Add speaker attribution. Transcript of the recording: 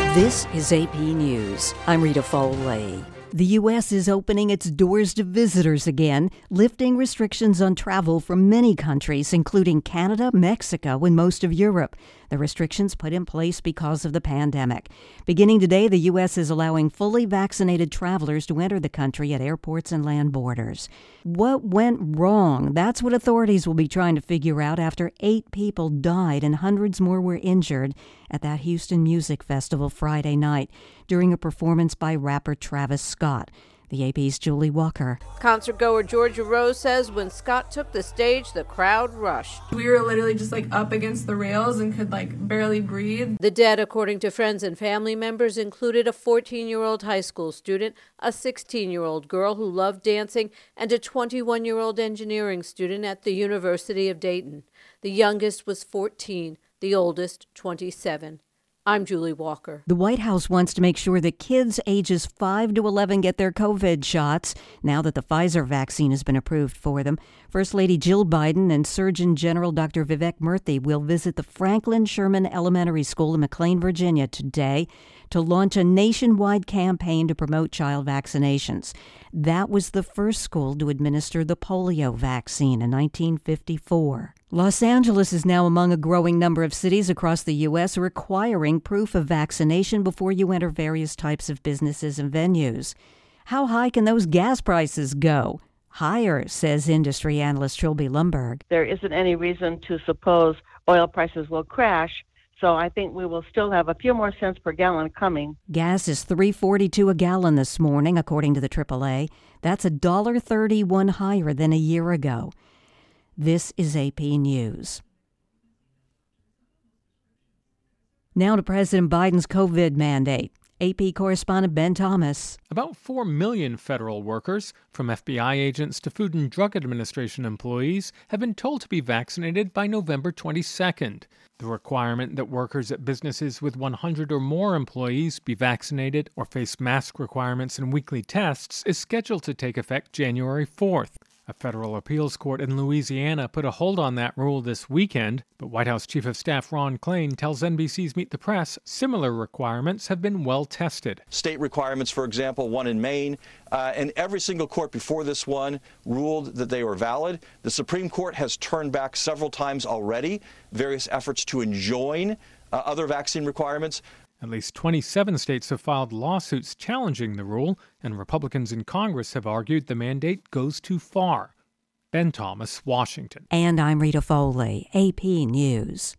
Speaker 1: This is AP News. I'm Rita Foley. The U.S. is opening its doors to visitors again, lifting restrictions on travel from many countries, including Canada, Mexico, and most of Europe. The restrictions put in place because of the pandemic. Beginning today, the U.S. is allowing fully vaccinated travelers to enter the country at airports and land borders. What went wrong? That's what authorities will be trying to figure out after 8 people died and hundreds more were injured at that Houston Music Festival Friday night during a performance by rapper Travis Scott. The AP's Julie Walker.
Speaker 2: Concert goer Georgia Rose says when Scott took the stage, the crowd rushed.
Speaker 3: We were literally just up against the rails and could barely breathe.
Speaker 2: The dead, according to friends and family members, included a 14-year-old high school student, a 16-year-old girl who loved dancing, and a 21-year-old engineering student at the University of Dayton. The youngest was 14, the oldest 27. I'm Julie Walker.
Speaker 1: The White House wants to make sure that kids ages 5 to 11 get their COVID shots now that the Pfizer vaccine has been approved for them. First Lady Jill Biden and Surgeon General Dr. Vivek Murthy will visit the Franklin Sherman Elementary School in McLean, Virginia today to launch a nationwide campaign to promote child vaccinations. That was the first school to administer the polio vaccine in 1954. Los Angeles is now among a growing number of cities across the U.S. requiring proof of vaccination before you enter various types of businesses and venues. How high can those gas prices go? Higher, says industry analyst Trilby Lumberg.
Speaker 4: There isn't any reason to suppose oil prices will crash, so I think we will still have a few more cents per gallon coming.
Speaker 1: Gas is $3.42 a gallon this morning, according to the AAA. That's $1.31 higher than a year ago. This is AP News. Now to President Biden's COVID mandate. AP correspondent Ben Thomas.
Speaker 5: About 4 million federal workers, from FBI agents to Food and Drug Administration employees, have been told to be vaccinated by November 22nd. The requirement that workers at businesses with 100 or more employees be vaccinated or face mask requirements and weekly tests is scheduled to take effect January 4th. A federal appeals court in Louisiana put a hold on that rule this weekend, but White House Chief of Staff Ron Klain tells NBC's Meet the Press similar requirements have been well tested.
Speaker 6: State requirements, for example, one in Maine, and every single court before this one ruled that they were valid. The Supreme Court has turned back several times already various efforts to enjoin other vaccine requirements.
Speaker 5: At least 27 states have filed lawsuits challenging the rule, and Republicans in Congress have argued the mandate goes too far. Ben Thomas, Washington.
Speaker 1: And I'm Rita Foley, AP News.